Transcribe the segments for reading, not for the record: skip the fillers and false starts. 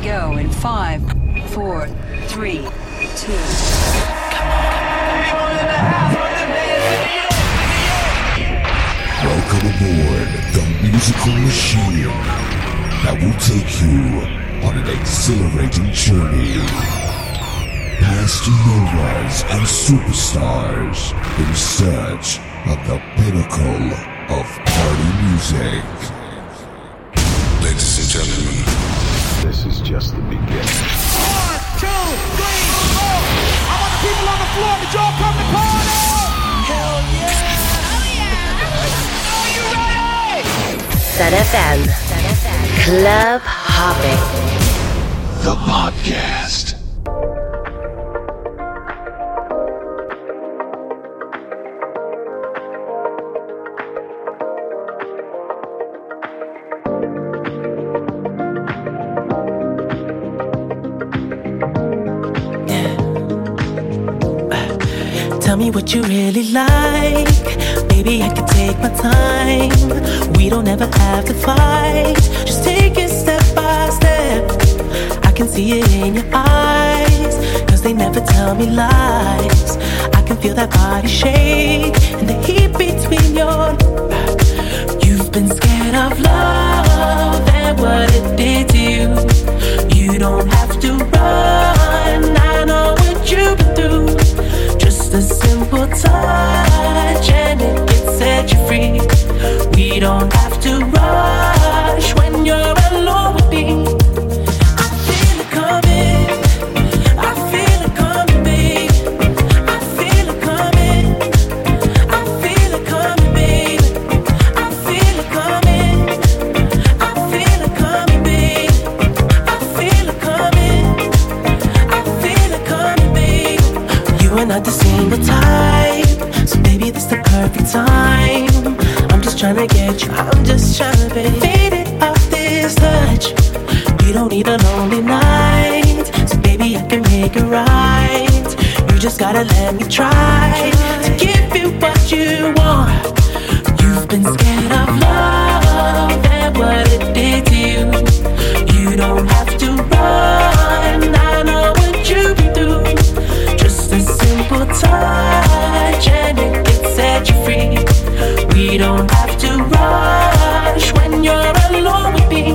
go in 5, 4, 3, 2. Welcome aboard the musical machine that will take you on an exhilarating journey past novas and superstars in search of the pinnacle of party music. Ladies and gentlemen, this is just the beginning. 1, 2, 3, 4. I want the people on the floor to y'all come to party. Hell yeah! Oh yeah! Are you ready? ZFM Club Hopping, The podcast. Tell me what you really like. Baby, I can take my time. We don't ever have to fight. Just take it step by step. I can see it in your eyes, 'cause they never tell me lies. I can feel that body shake and the heat between your. You've been scared of love and what it did to you. You don't have to run. I know what you've been through. Just a simple touch and it can set you free. We don't have to rush when you're alone with me. I feel it coming, I feel it coming, babe. I feel it coming, I feel it coming, babe. I feel it coming, I feel it coming, babe. I feel it coming, I feel it coming, babe. You are not the single type, so baby, this the perfect time. I'm just trying to get you, I'm just trying to be faded off this touch. You don't need a lonely night, so baby, I can make it right. You just gotta let me try to give you what you want. You've been scared of love and what it did to you. You don't have to run, I know what you've been through. Just a simple touch and it can set you free. We don't have to rush when you're alone with me.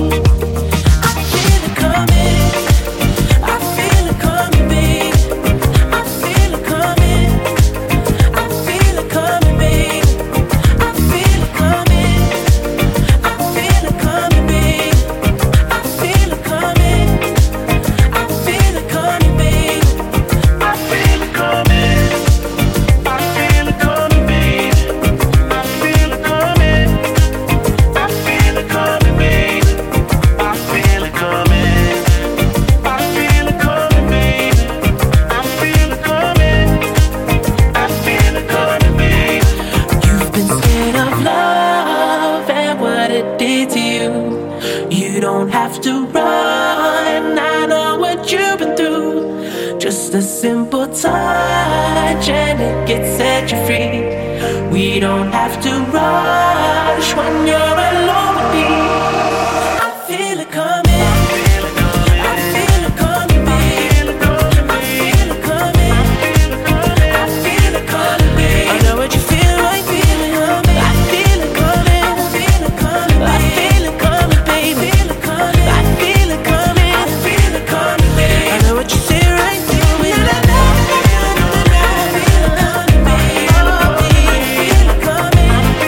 I feel it coming, I feel it coming, babe. I feel it coming, I feel it coming, babe. I feel it coming, I feel it coming, babe. I feel it coming, I feel it coming, babe. I feel it coming, I feel it coming, babe. I feel it coming, I feel it coming, babe. I feel it coming, I feel it coming, babe. I feel it coming, I feel it coming, babe. You've been scared of love and what it did to you. You don't have to run, I know what you've been through. Just a simple touch and it can set you free. We don't have to rush when you're alone with me. I feel it coming, I feel it coming, I feel it coming, babe. I feel it coming, I feel it coming, babe. I know what you feel, I feel it coming. I feel it coming, I feel it coming, I feel it coming, baby. I feel it coming, I feel it coming, babe. I know what you say right through it.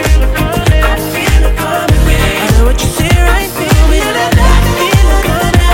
I know what you say right through it.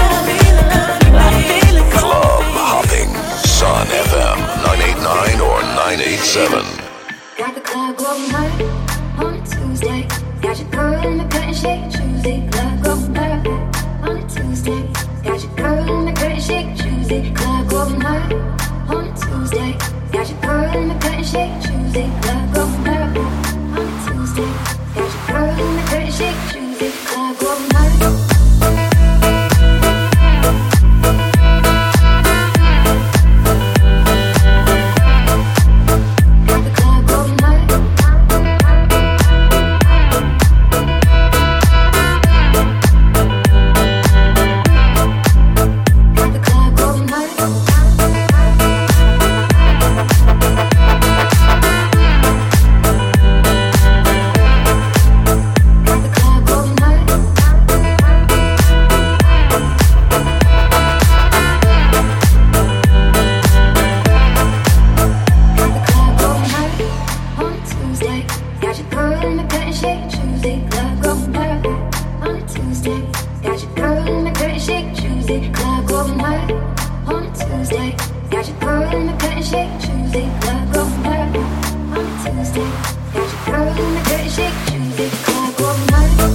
girl in the curtain shake, Tuesday, club going hard on a Tuesday. Got your girl in the curtain shake, Tuesday, club going hard on a Tuesday. Got your girl in the curtain shake, Tuesday, club going hard.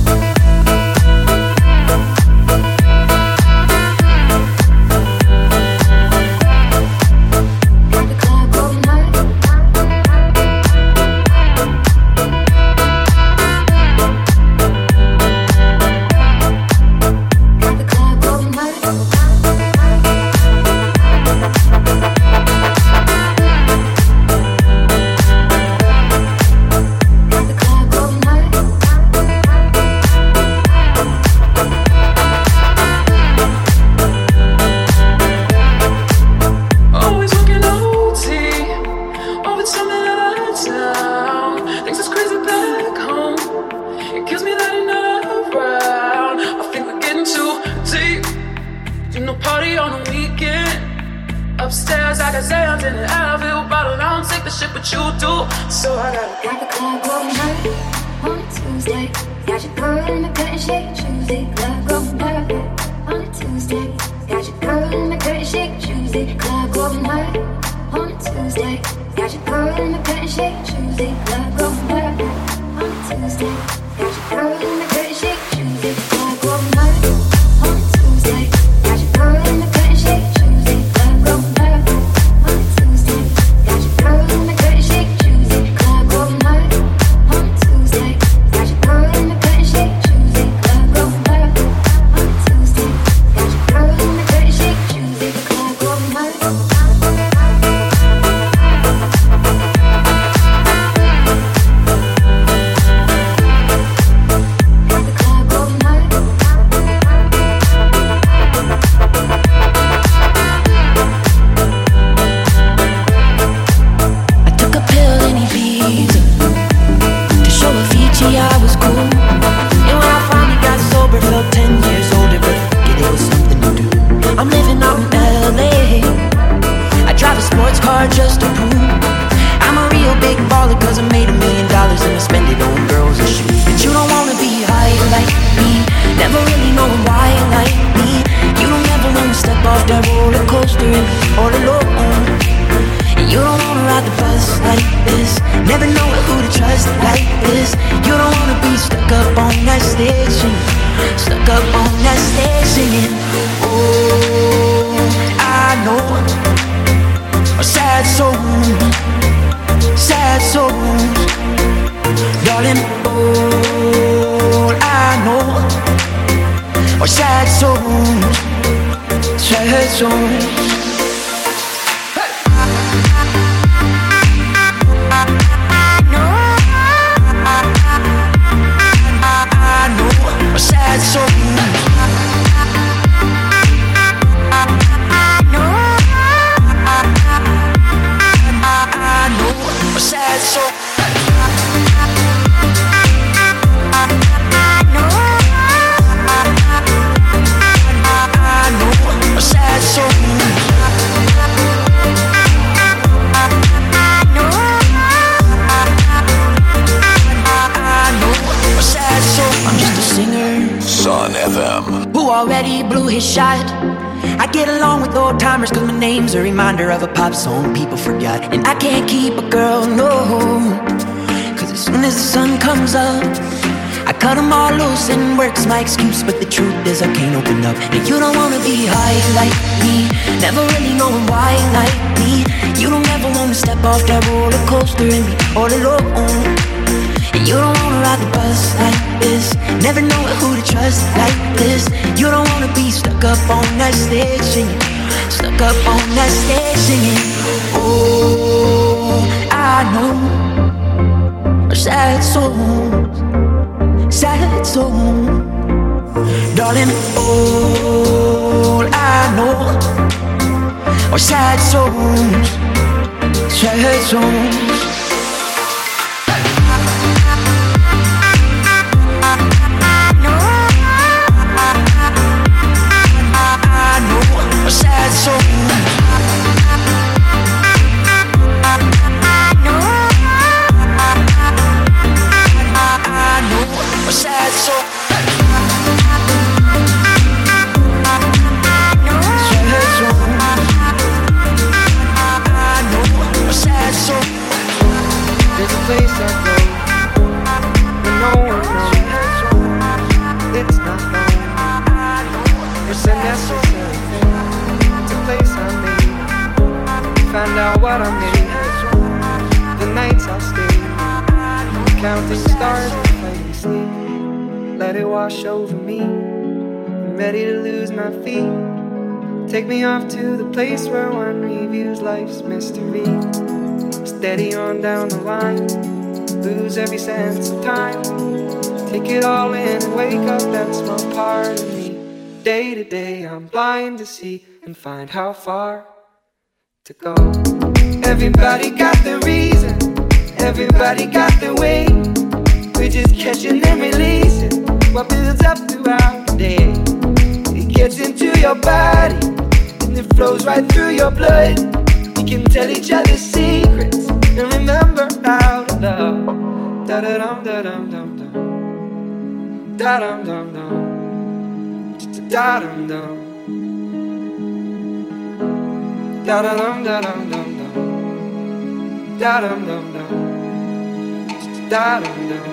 A reminder of a pop song people forgot. And I can't keep a girl, no, cause as soon as the sun comes up, I cut them all loose and work's my excuse. But the truth is I can't open up. And you don't wanna be high like me, never really knowing why like me. You don't ever wanna step off that roller coaster and be all alone. And you don't wanna ride the bus like this, never know who to trust like this. You don't wanna be stuck up on that stage singing, stuck up on that stage singing. Oh, I know sad songs, sad songs, darling. All I know are sad songs, sad songs. Sad songs. I know a sad soul. It's a necessary thing. It's a place I made. Find out what I made. The nights I stayed, counting stars and playing sleep. Let it wash over me. I'm ready to lose my feet. Take me off to the place where one reviews life's mystery. Steady on down the line, lose every sense of time. Take it all in and wake up that small part of me. Day to day I'm blind to see and find how far to go. Everybody got their reason, everybody got their way. We're just catching and releasing what builds up throughout the day. It gets into your body and it flows right through your blood. We can tell each other secrets and remember how to love. Da da dum da dum dum dum. Da dum dum dum. Da dum dum. Da da dum da dum dum dum. Da dum dum dum. Da dum dum.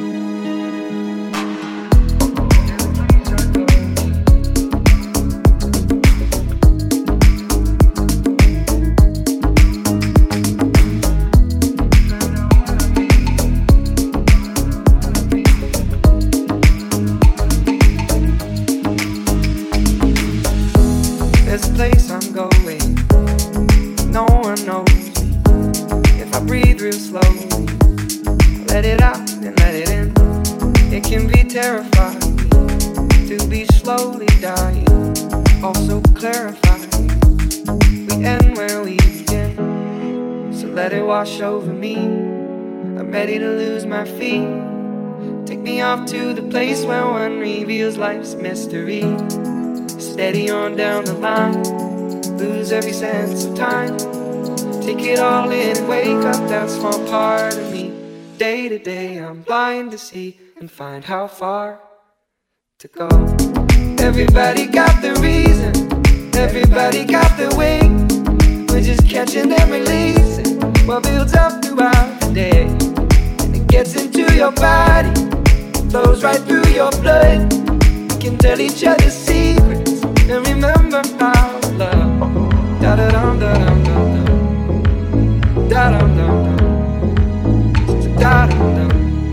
There's a place I'm going, no one knows me. If I breathe real slowly, let it out and let it in. It can be terrifying to be slowly dying, also clarifying. We end where we begin, so let it wash over me. I'm ready to lose my feet. Take me off to the place where one reveals life's mystery. Steady on down the line, lose every sense of time. Take it all in and wake up that small part of me. Day to day I'm blind to see and find how far to go. Everybody got their reason, everybody got their way. We're just catching and releasing what builds up throughout the day. And it gets into your body, flows right through your blood. We can tell each other secrets and remember how to love. Da da dum da dum dum dum. Da dum dum dum. Da dum dum.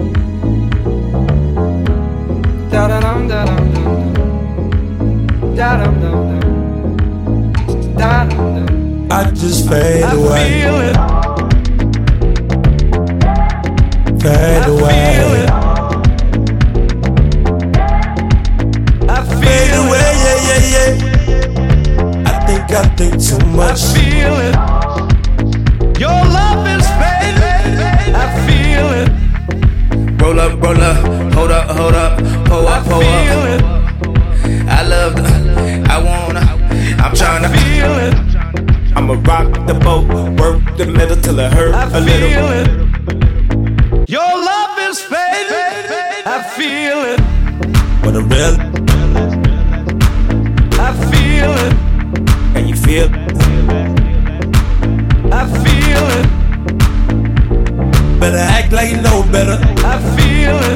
Da da dum da dum dum dum. Da dum dum dum. Da dum dum. I just fade away. I feel it. Fade away. Fade away, yeah, yeah, yeah. I think too much. I feel it. Your love is fading. I feel it. Roll up, hold up, pull up, pull up. I love the, I wanna, I'm tryna feel it. I'ma rock the boat, work the middle till it hurt a little. I feel it. Your love is fading. I feel it. What a real. I feel it. And you feel it. I feel it. Better act like you know better. I feel it.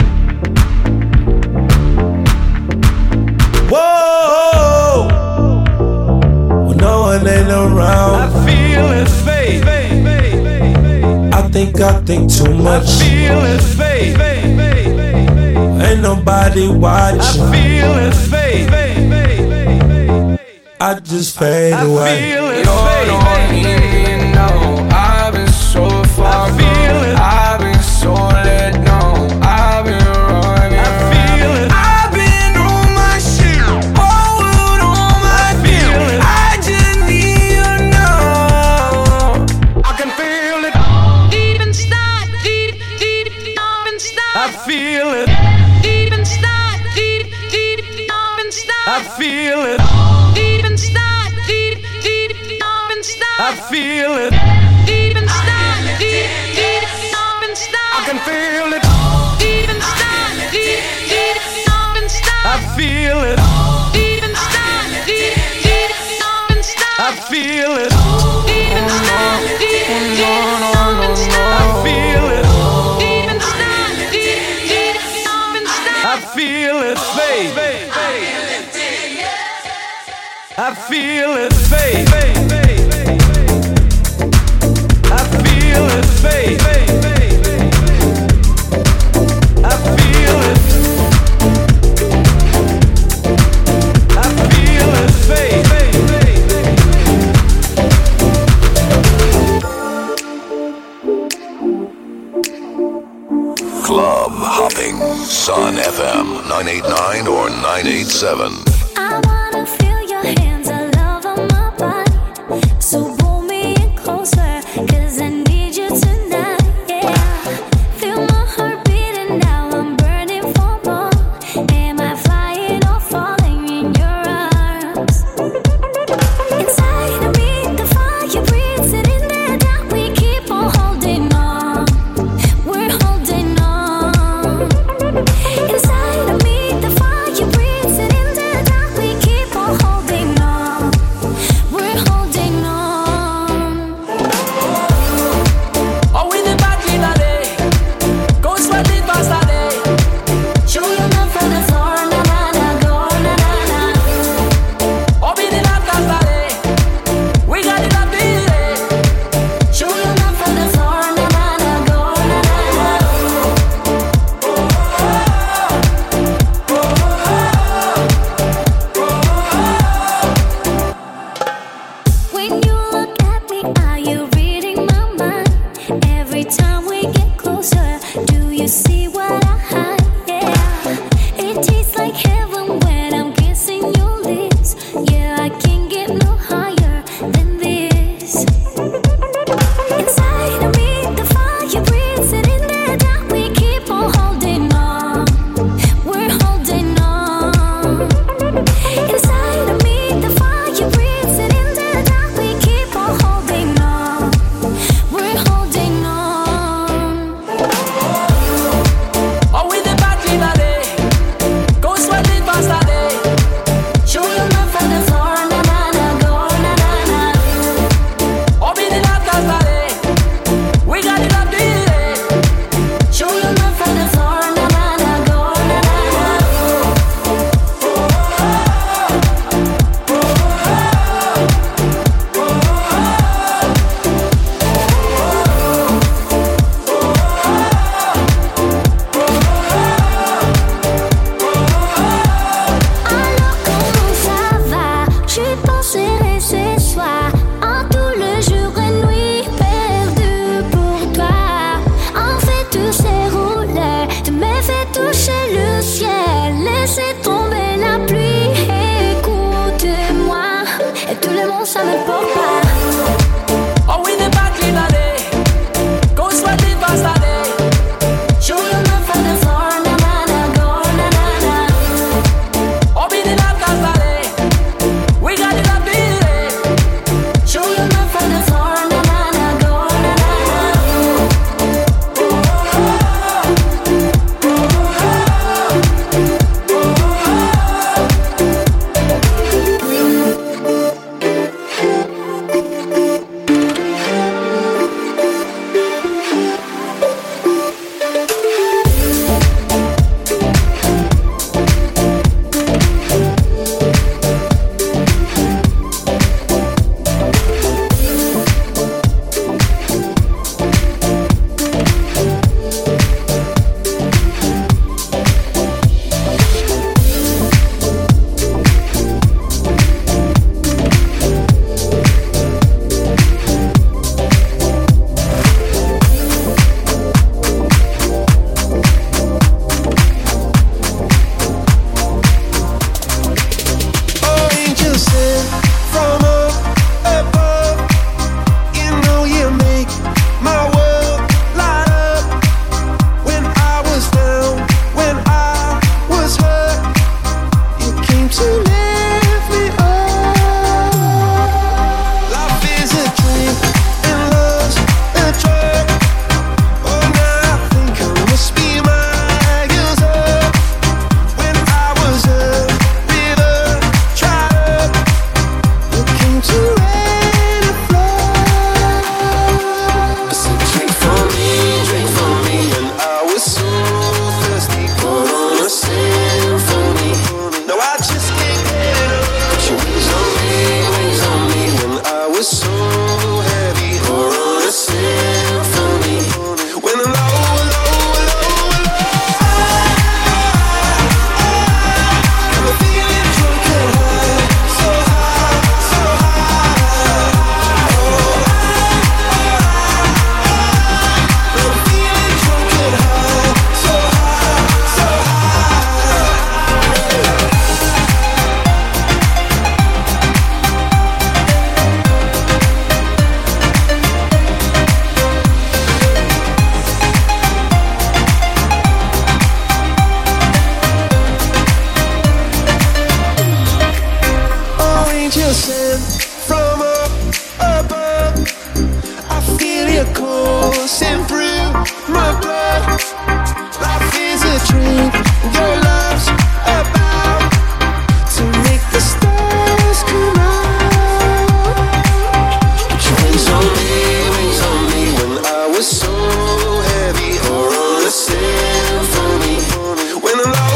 Whoa. When no one ain't around, I feel it fade. I think too much. I feel it fade. Ain't nobody watching. I feel it fade. I just fade away. I feel it You're fade. the only you know. I've been so far I feel it. I've been so let down. I've been running. I feel it. I've been on my shit. Whole world on my feel it. I just need you now. I can feel it. Deep inside, deep inside. I feel it. Deep inside, deep inside. I feel it. Deep inside, deep inside. I feel it. Deep inside, deep inside. I can feel it. Deep inside, deep inside. I feel it. Deep inside, deep inside. I feel it. Deep inside, deep inside. I feel it. Deep inside, deep inside. I feel it fade. I feel his faith. I feel his faith. I feel his. I feel his faith. Club hopping, Sun FM 989 or 987. I wanna feel your hands all over my body. So pull me in closer, 'cause I need you tonight, yeah. Feel my heart beating now, I'm burning for more. Am I flying or falling in your arms? Inside of me, the fire breathes it in there that we keep on holding on. We're holding on. Inside of me, the fire breathes it in there that we keep on holding on. We're holding on. Oh, we the back in the day. Go sweat it fast a day. Show your love from the floor, na na na, go na na na. Oh, we the love fast a day. We got it up in the day. Show your love from the floor, na na na, go na na na. When you look at me, are you reading my mind? Every time we get closer, do you see what I hide? Yeah, it tastes like heaven when I'm kissing your lips. Yeah, I can't get no higher than this. Inside of me, the fire breathes it in there that we keep on holding on. We're holding on. Inside of me, the fire breathes it in there that we keep on holding on. We're holding on. Oh, we the back in the day. Go sweat it fast a day. Show your love from the floor, na na na, go na na na. Oh, we the love fast a day. We got it up in the day. Show your love from the floor, na na na, go na na na. Alors comment ça va? J'y penserai ce soir, en tout le jour et nuit perdu pour toi. En fait tous ces rouleurs, tu me fais toucher le ciel, laissez tomber la pluie. Écoute-moi, et tout le monde ça me porte pas. Oh, we the back in the day. Go sweat it fast a day. Show your love from the floor, na na na, go na na na. Oh, we the love fast a day. We got it up in the day. Show your love from the floor, na na na, go na na na. angel sent from up above. I feel your coursing through my blood. Life is a dream, your love's about to make the stars come out. Put your wings on me when I was so heavy, or on a symphony when I'm low.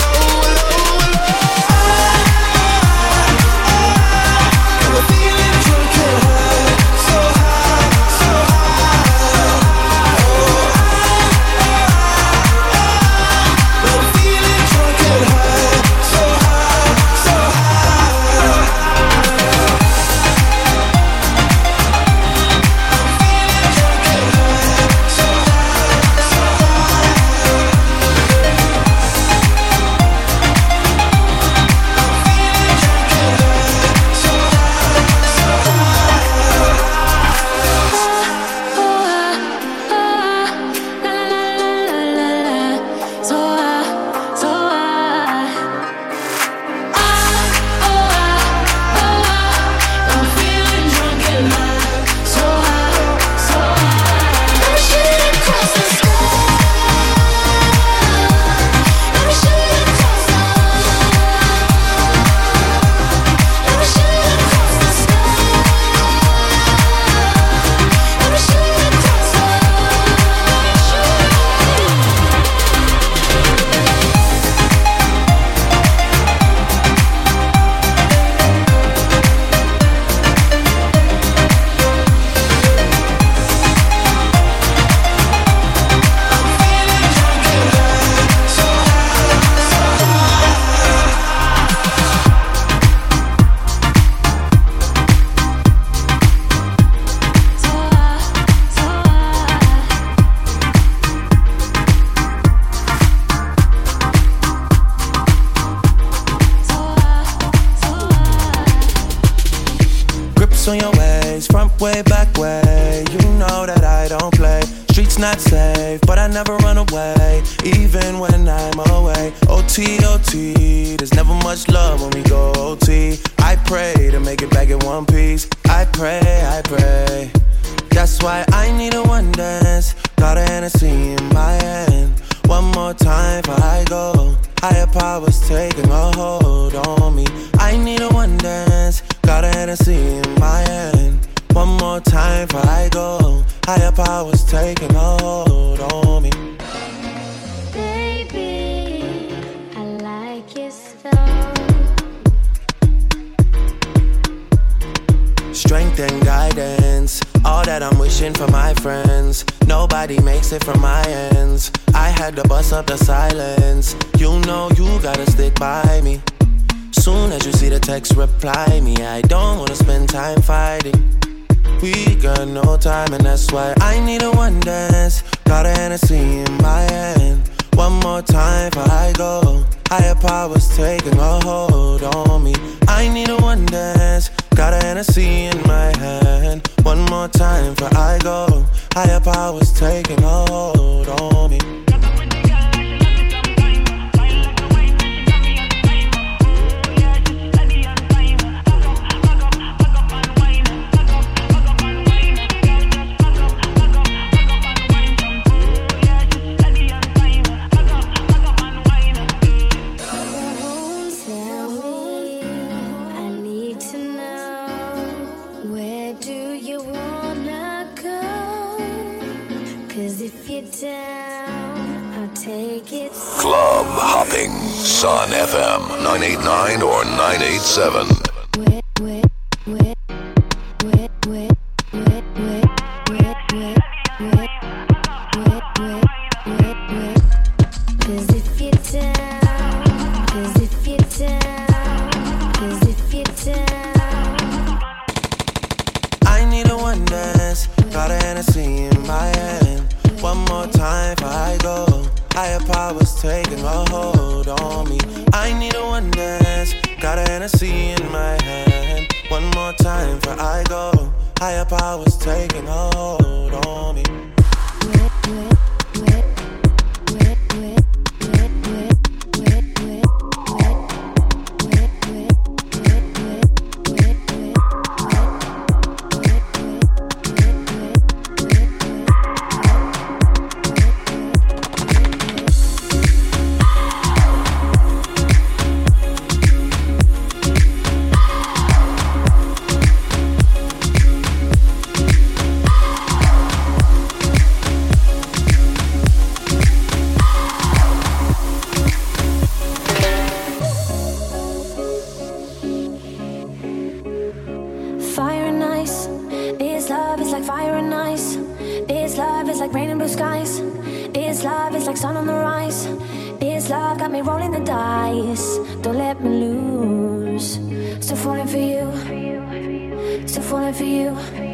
On your ways, front way, back way. You know that I don't play. Streets not safe, but I never run away, even when I'm away. OT, OT, there's never much love when we go OT. I pray to make it back in one piece. I pray. That's why I need a one dance. Got a Hennessy in my hand. One more time before I go. Higher powers taking a hold on me. I need a one dance. Got a Hennessy in my hand. One more time before I go. Higher powers taking a hold on me. Baby, I like it so. Strength and guidance, all that I'm wishing for my friends. Nobody makes it from my ends. I had to bust up the silence. You know you gotta stick by me. Soon as you see the text, reply me. I don't wanna spend time fighting. We got no time, and that's why I need a one dance. Got a Hennessy in my hand. One more time before I go. Higher powers taking a hold on me. I need a one dance. Got a Hennessy in my hand. One more time before I go. Higher powers taking a hold on me. Club hopping. Sun FM 989 or 987. I need a one dance. Got a Hennessy in my hand. One more time before I go. Higher powers taking a hold on me. I need a one dance. Got a Hennessy in my hand. One more time before I go. Higher powers taking a hold on me. fire and ice. This love is like fire and ice. This love is like rain and blue skies. This love is like sun on the rise. This love got me rolling the dice. Don't let me lose. Still falling for you. Still falling for you.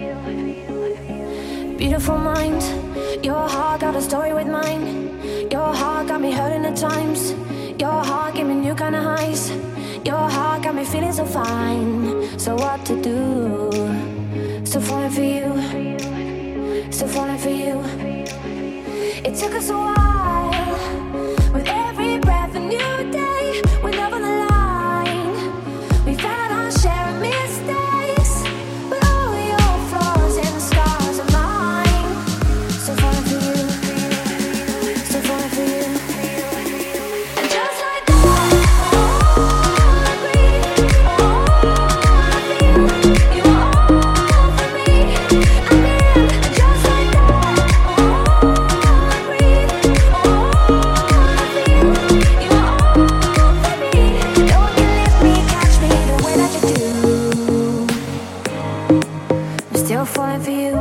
Beautiful mind. Your heart got a story with mine. Your heart got me hurting at times. Your heart gave me new kind of highs. Your heart got me feeling so fine. So what to do? Still falling for you. Still falling for you. It took us a while. With every breath a new day. With love on the line. We've had our share of mistakes. But all your flaws and scars are mine. Still falling for you. Still falling for you. And just like that, all I breathe, all I feel, you're all for me. I'm in. And just like that, all I breathe, all I feel, you're all for me. No one can lift me, catch me the way that you do. I'm still falling for you.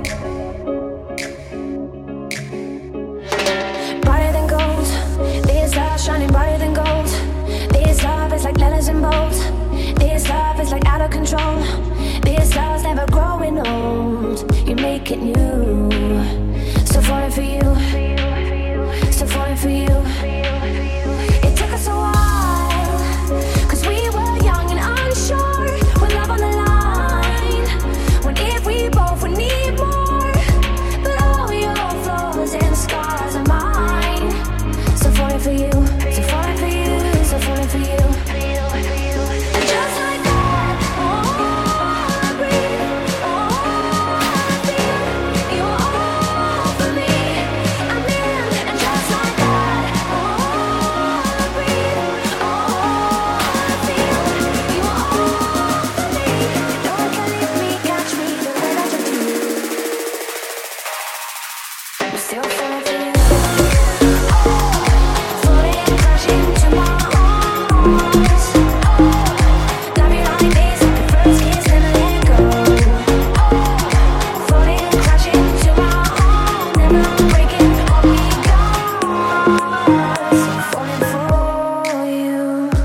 Brighter than gold. This love shining brighter than gold. This love is like letters in bold. This love is like out of control. This love's never growing old. You make it new. Still falling for you. Still falling for you. It took us a while. 'Cause we were young and unsure. With love on the line. When if we both would need more. But all your flaws and scars are mine. Still falling for you. Still falling for you. Still falling for you. And just like that, all I breathe, all I feel, you're all for me. I'm in. And just like that, all I breathe, all I feel, you're all for me. No one can lift me, catch me the way that you do. I'm still falling for you. Falling, crashing to my arms. Love you like this, like the first kiss, never let go. Falling, crashing to my arms, never breaking, hold me down. Still falling for you.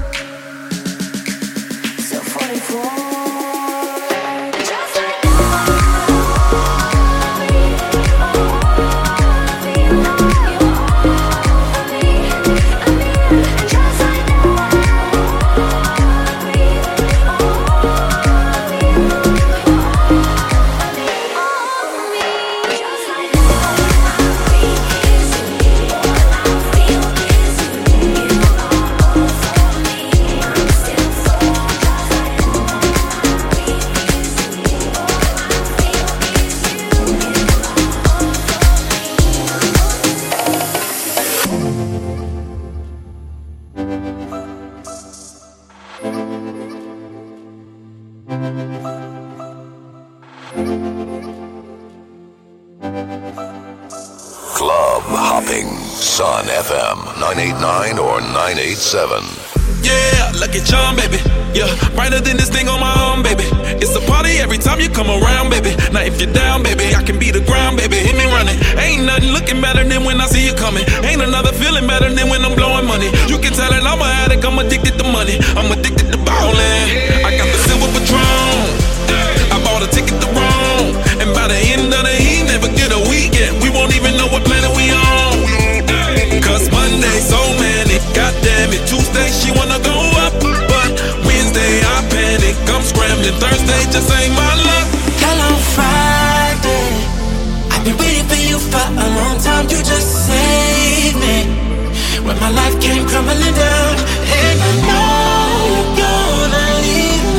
Still falling for you. Just like that, all I breathe, all I feel, you're all for me. I'm in. Just like that, all I breathe, all I feel, you're all for me. Just like that, all I breathe is you, all I feel is you, you're all for me. I'm still so just like that, all I breathe is you, all I feel is you, you're all Club hopping. Sun FM 989 or 987. Yeah, Lucky Charm, baby. Yeah, brighter than this thing on my arm, baby. It's a party every time you come around, baby. Now if you're down, baby, I can be the ground, baby. Hit me running. Ain't nothing looking better than when I see you coming. Ain't another feeling better than when I'm blowing money. You can tell that I'm an addict, I'm addicted to money. I'm addicted to ballin'. I got the silver Patron. I bought a ticket to Rome. And by the end of the heat, never get a weekend. We won't even know what planet we on. Cause Monday, so many. Goddamn it, Tuesday, she wanna go up. But Wednesday, I panic. I'm scrambling. Thursday, just ain't my luck. Hello, Friday. I've been waiting for you for a long time. You just saved me when my life came crumbling down. And I know you're gonna leave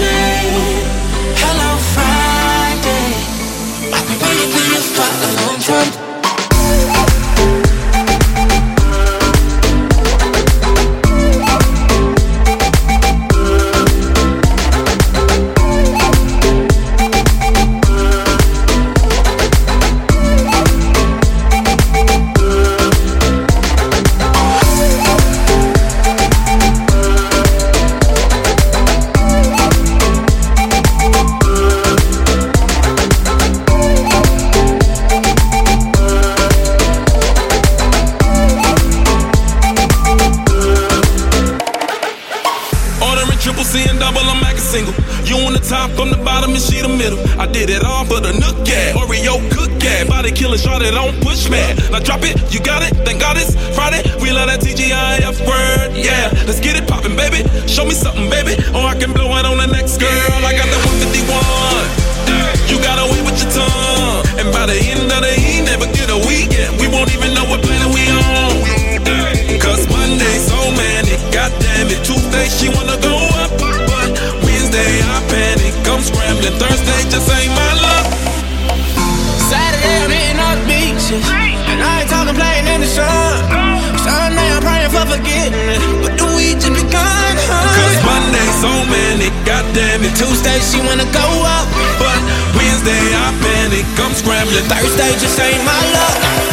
single. You on the top, I'm the bottom, and she the middle. I did it all for the nook, yeah. Oreo cook, yeah. Body killer, shot it on push, man. Now drop it, you got it, thank God it's Friday. We love that TGIF word, yeah. Let's get it poppin', baby. Show me something, baby. Or I can blow it on the next girl. I got the 151. You got away with your tongue. And by the end of the E, never get a weekend. We won't even know what planet we on. Cause Monday so manic, goddamn it. Tuesday she wanna go up, but Wednesday I panic. I'm scrambling, Thursday just ain't my luck. Saturday I'm hitting all the beaches, and I ain't talking playing in the sun. Sunday I'm praying for forgiveness, but the week just begun. Cause Monday so manic, goddamn it. Tuesday she wanna go up, but Wednesday I panic. I'm scrambling, Thursday just ain't my luck.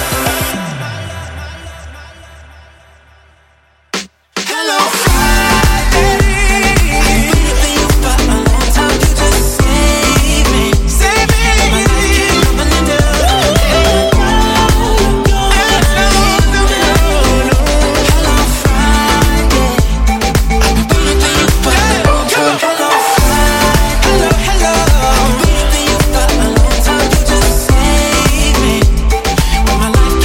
My life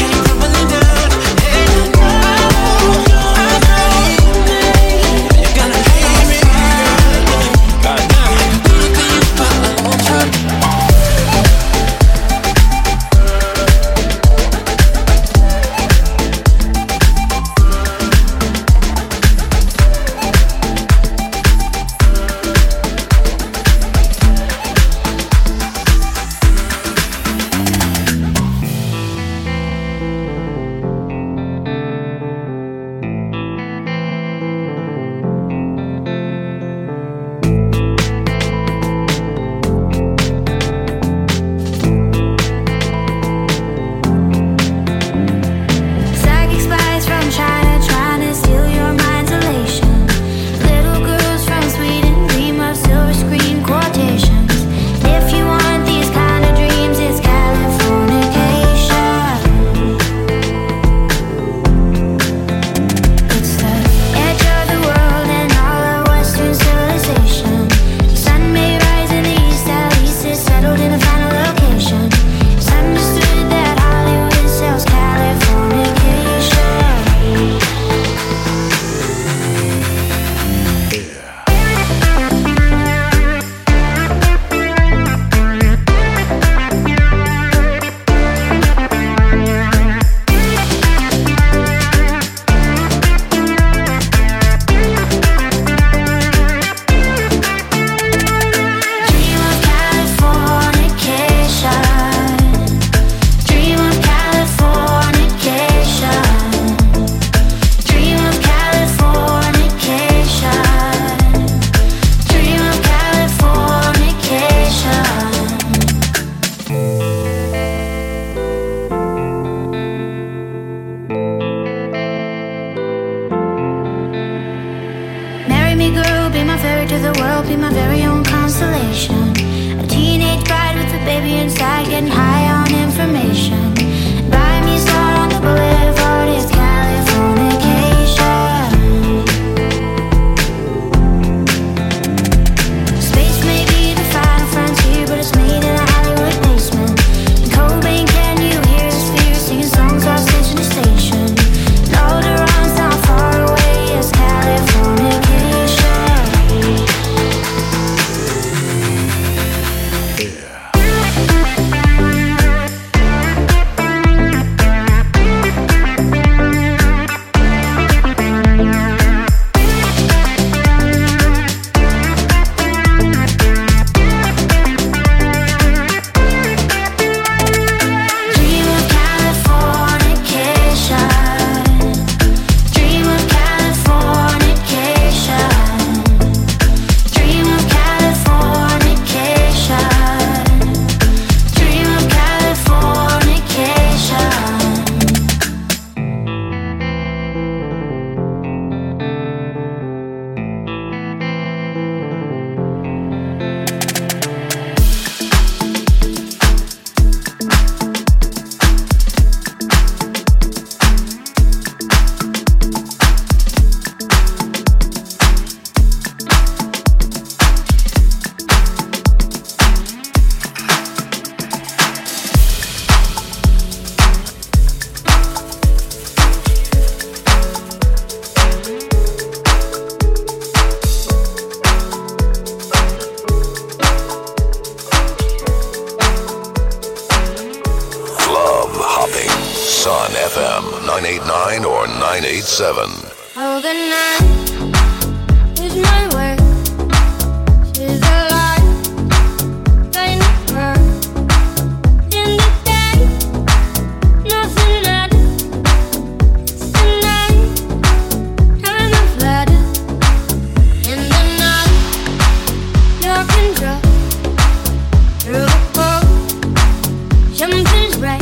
FM 989 or 987. Oh, the night is my way. She's alive, kind of her. In the day, nothing matters. It's the night, kind of flatter. In the night, you can drop through the phone. Something's right.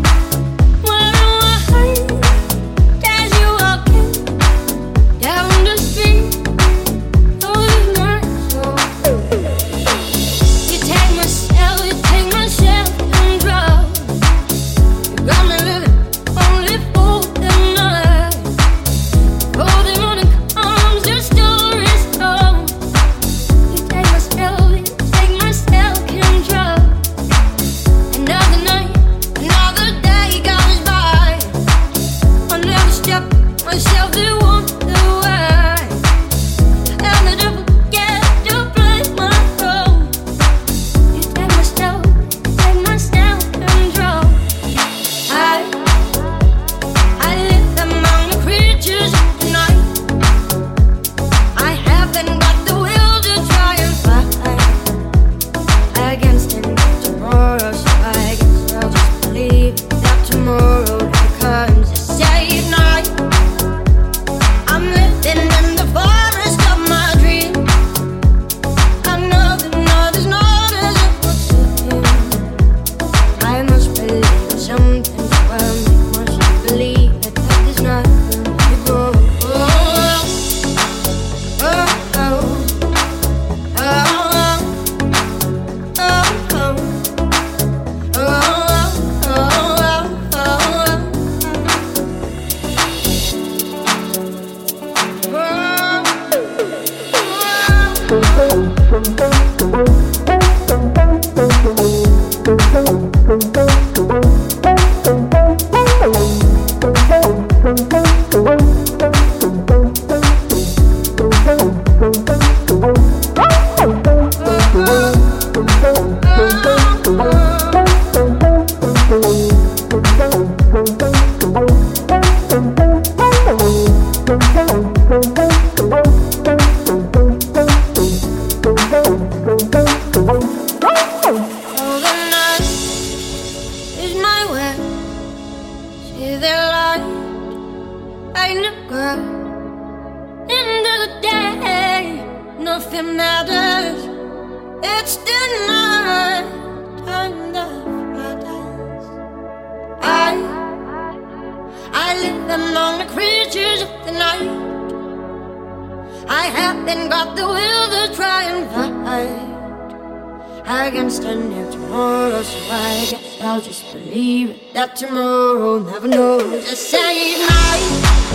Tomorrow, never know. Just say night.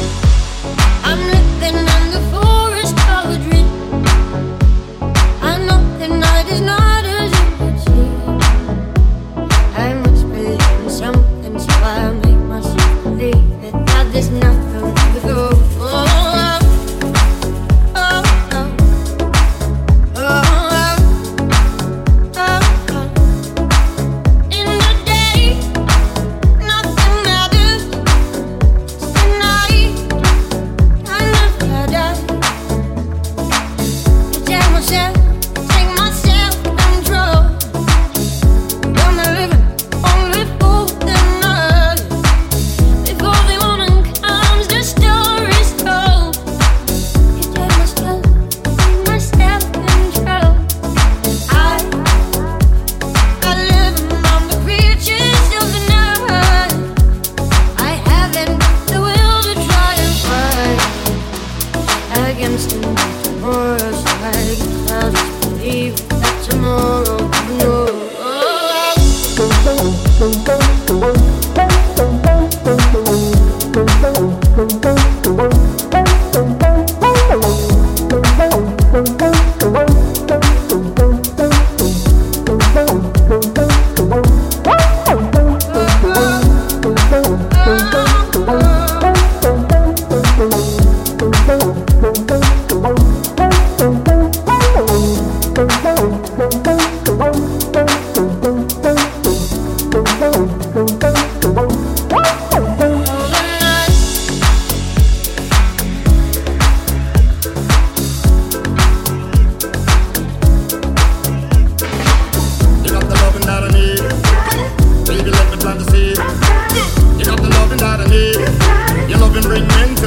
I'm living in the forest of a dream. I know the night is not as it would seem. I must believe in something, so I make myself believe it. That there's nothing to go.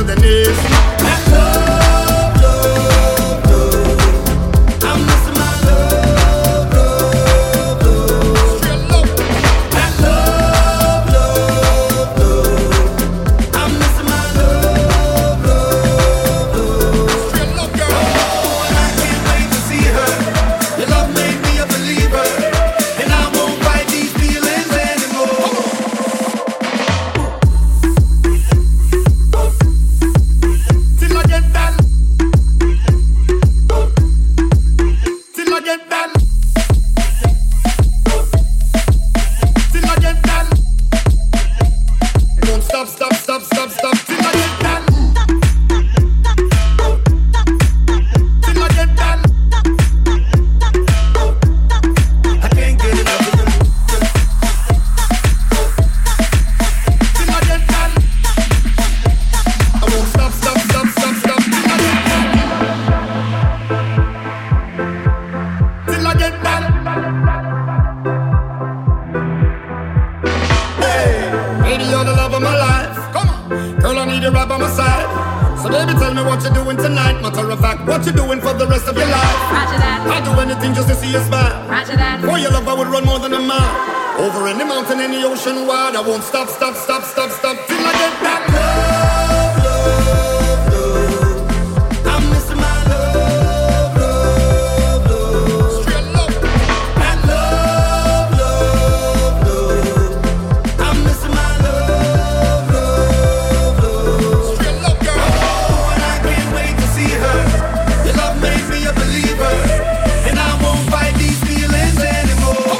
the knees. That love, love, love. I'm missing my love, love, love. Straight love. That love, love, love. I'm missing my love, love, love. Straight love, girl. Oh, and I can't wait to see her. Your love made me a believer, and I won't fight these feelings anymore. Till I get that. Till I get that. Till I get that. Don't stop, stop, stop, stop, stop. Till I get that. Till I get that. I can't get enough of them. Till I get that. I won't stop, stop, stop, stop, stop. Till I get that. Till I get that. Hey, baby, you're the love of my life. Come on, girl, I need you right by my side. So baby, tell me what you're doing tonight. Matter of fact, what you're doing for the rest of your life. Roger that. I'd do anything just to see you smile. Roger that. For your love, I would run more than a mile. Over any mountain, any ocean wide. I won't stop, stop, stop, stop, stop till I get that love, love, love. I'm missing my love, love, love. Straight love. That love, love, love. I'm missing my love, love, love. Straight love, girl. Oh, and I can't wait to see her. Your love made me a believer, and I won't fight these feelings anymore.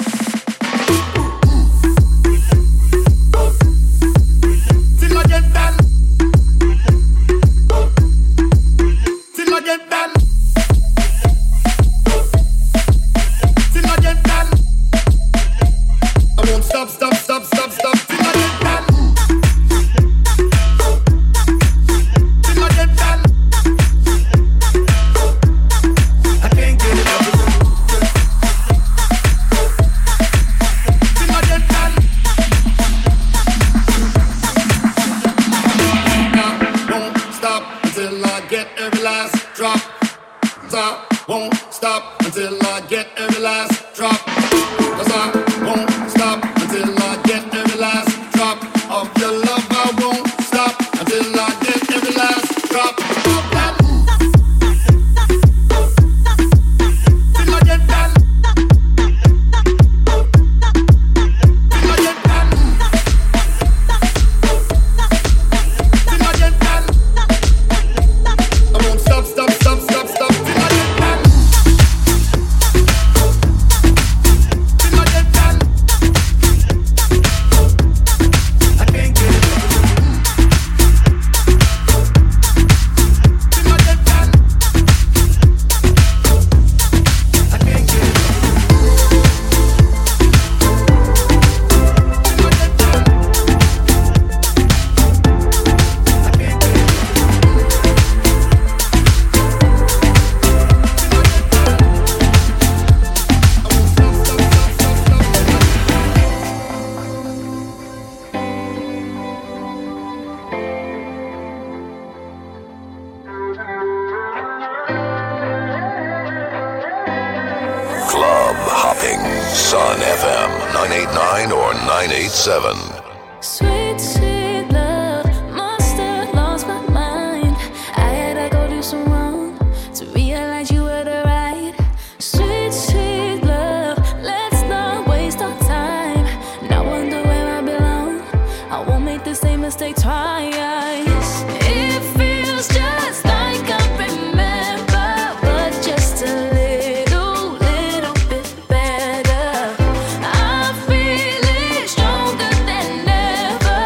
Till I get that. Till I get that. Till I get that. I won't stop, stop, stop, stop, stop. Till I get that. Till I get that. I can't get enough of them. Till I get that. I won't stop until I get every last drop. I won't stop until I get every last drop. 'Cause I won't stop until I get every last drop of your love. I won't stop until I get every last drop of that. Till I get that. Till I get that. Till I get that. I won't stop, stop, stop, stop, stop. Till I get that. Till I get that. I can't get it. Till I get that. I can't get it. Till I get that. I can't get it. Club hopping. Sun FM 989 or 987. Sweet, sweet love, must have lost my mind. I had to go do some wrong to realize you were the right. Sweet, sweet love, let's not waste our time. Now wonder where I belong. I won't make the same mistake twice. It feels just like I remember, but just a little bit better. I feel it stronger than ever.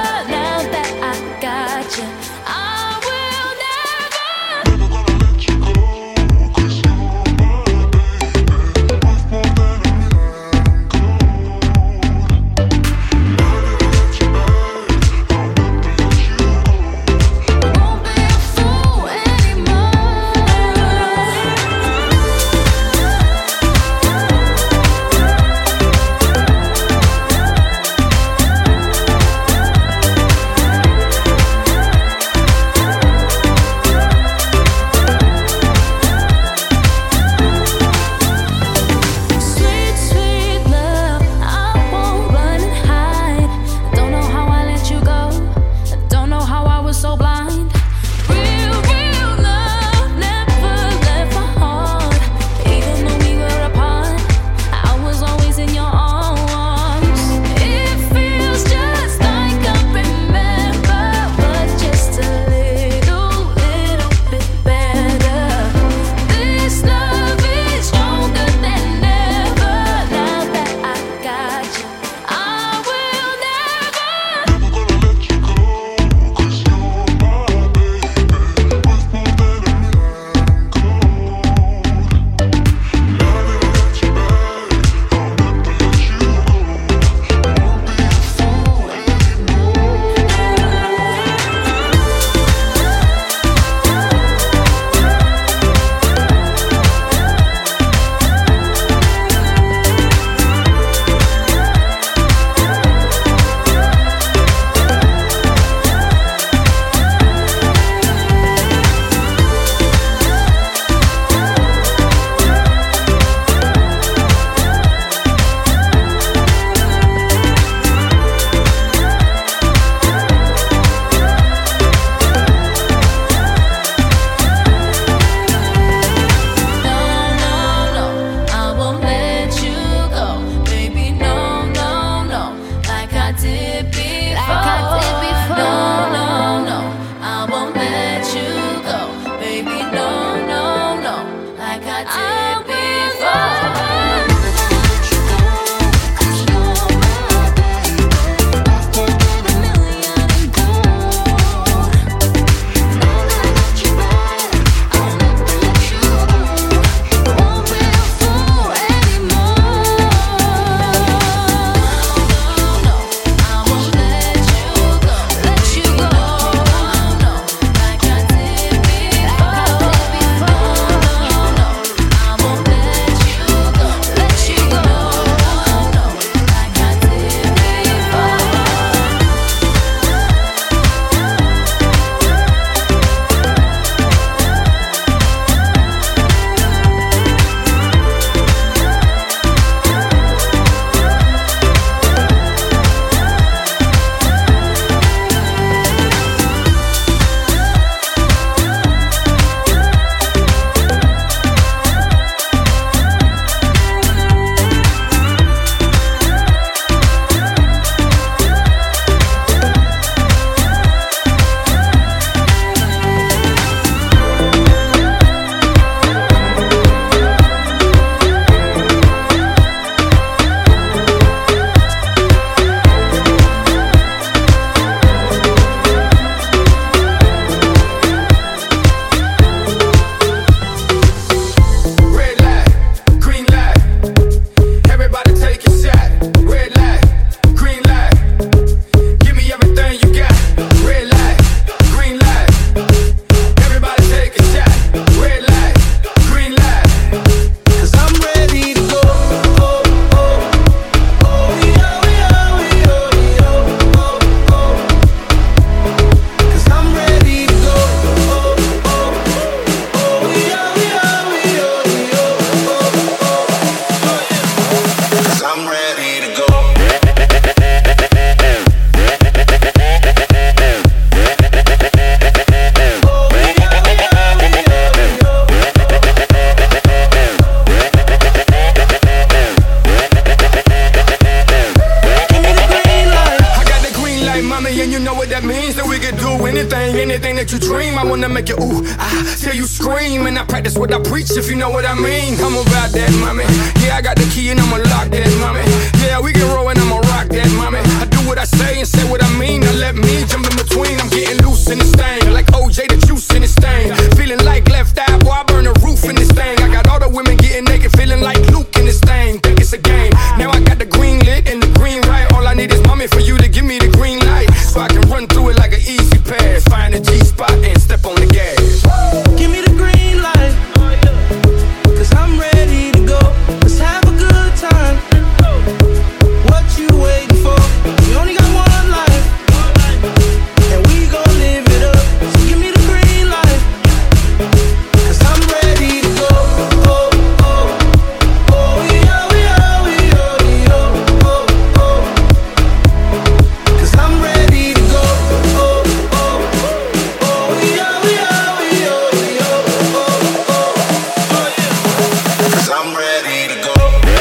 you dream. I wanna make you ooh, till you scream. And I practice what I preach, if you know what I mean. I'm about that, mommy. Yeah, I got the key and I'ma lock that, mommy. Yeah, we can roll and I'ma rock that, mommy. I do what I say and say what I mean. Now let me jump in between. I'm getting loose in this thing, like OJ, the juice in this thing. Feeling like Left Eye, boy, I burn the roof in this thing. I got all the women getting naked, feeling like Luke in this thing. Think it's a game. Now I got the green lit and the green right. All I need is mommy for you to give me the green light, so I can run through it like an easy pass. Find a G-spot and step on the gas. Give me the green light, 'cause I'm ready to go. Let's have a good time. What you waiting for? You only got one life, and we gon' live it up. So give me the green light, 'cause I'm ready to go. Oh, oh, oh, yeah, yeah, yeah, yeah, oh, oh. 'Cause I'm ready to go. Oh, oh, oh, yeah, yeah, yeah, yeah, oh, oh, oh, yeah. 'Cause I'm ready to go.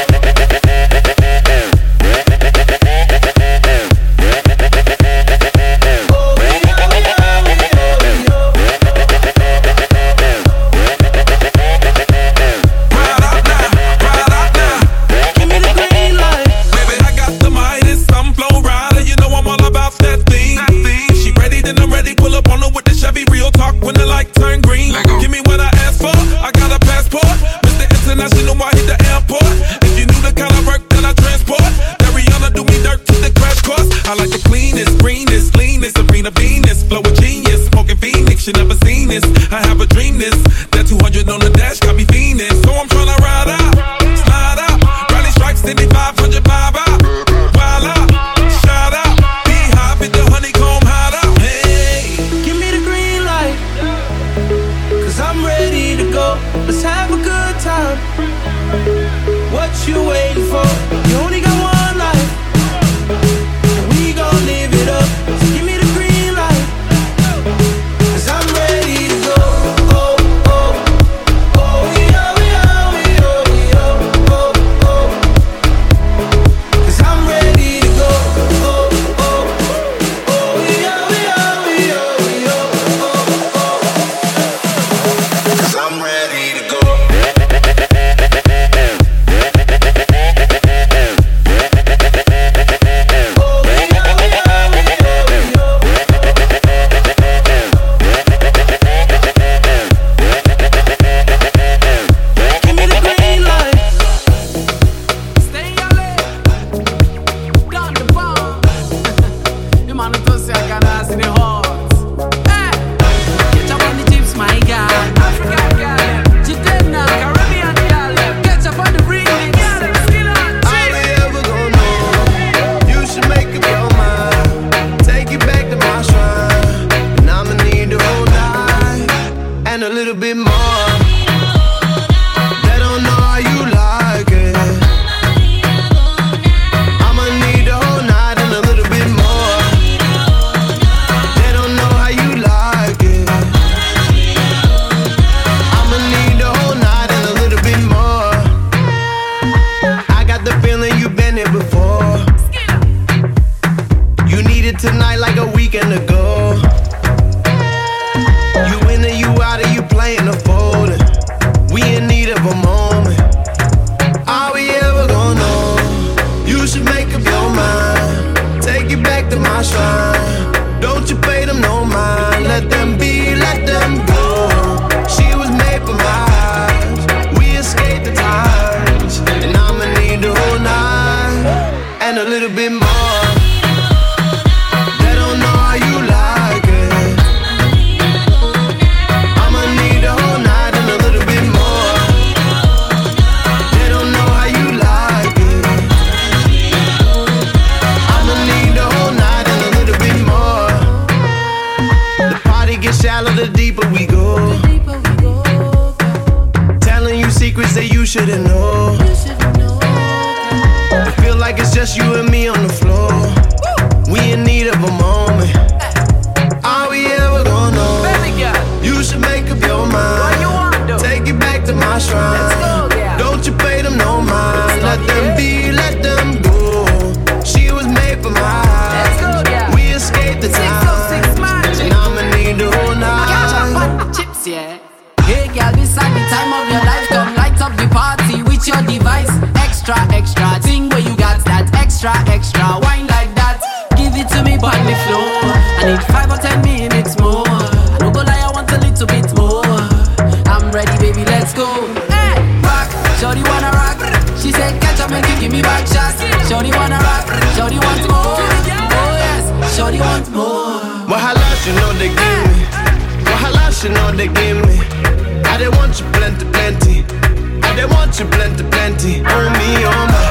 Give me the green light. Baby, I got the Midas, I'm flow rider. You know I'm all about that thing. If she ready, then I'm ready. Pull up on her with the Chevy. Real talk when the light turn green. Give me what I asked for. I got a passport. Mr. International, I hit the airport. If you knew the kind of work that I transport, Ariana do me dirt to the crash course. I like the cleanest, greenest, leanest, Serena Venus, flow of genius, smoking Phoenix. You never seen this. I have a dream this. That 200 on the dash got me fiending. So I'm tryna ride out, slide out, rally stripes, send me 500 vibe out, wild out, shout out, be high, with the honeycomb hide out. Hey, Give me the green light, 'cause I'm ready to go. Let's have a good time. What you waiting for? You only got one life, and we gon' live it up. So give me the green light, 'cause I'm ready to go. Oh, oh, oh, yeah, yeah, yeah, yeah, oh, oh. 'Cause I'm ready to go. Oh, oh, oh, yeah, yeah, yeah, yeah, oh, oh. 'Cause I'm ready to go. Give me the green light. Stay in your lane. Down the bar. You man who say I can ask in the heart. Hey, get up on the chips, my guy. African girl, Jitena, Caribbean girl. Get up on the remix. Skill on. All we ever gon' know, you should make up your mind. Take you back to my shrine, and I'ma need the whole night and a little bit more. They don't know how you like it. I'ma need the whole night and a little bit more. They don't know how you like it. I'ma need the whole night and a little bit more. I got the feeling you've been here before. You need it tonight like a weekend ago. You in or you out or you playing the folding. We in need of a moment. Are we ever gonna know? You should make up your mind. Take you back to my shrine. Don't you pay them no mind. Let them be, let them go. She was made for my eyes. We escaped the times, and I'ma need the whole night and a little bit more. They don't know how you like it. I'ma need the whole night and a little bit more. They don't know how you like it. I'ma need the whole night and a little bit more. The party gets shallow the deeper we go. Telling you secrets that you shouldn't know. It feel like it's just you and me on the floor. We in need of a moment. Are we ever gonna know? You should make up your mind. Take it back to my shrine. Don't you pay them no mind. Let them be, let them go. She was made for my eyes. We escaped the time, and I'ma need the whole night extra, extra. Wine like that, give it to me on the floor. I need 5 or 10 minutes more. I don't go lie, I want a little bit more. I'm ready, baby, let's go. Hey, rock, shorty wanna rock. She said, catch up, make you give me back shots. Shorty wanna rock, shorty wants more. Oh yes, shorty wants more. Wahala, you know they give me. Wahala, you know they give me. I didn't want you plenty, plenty. I didn't want you plenty, plenty. Oh me, oh my.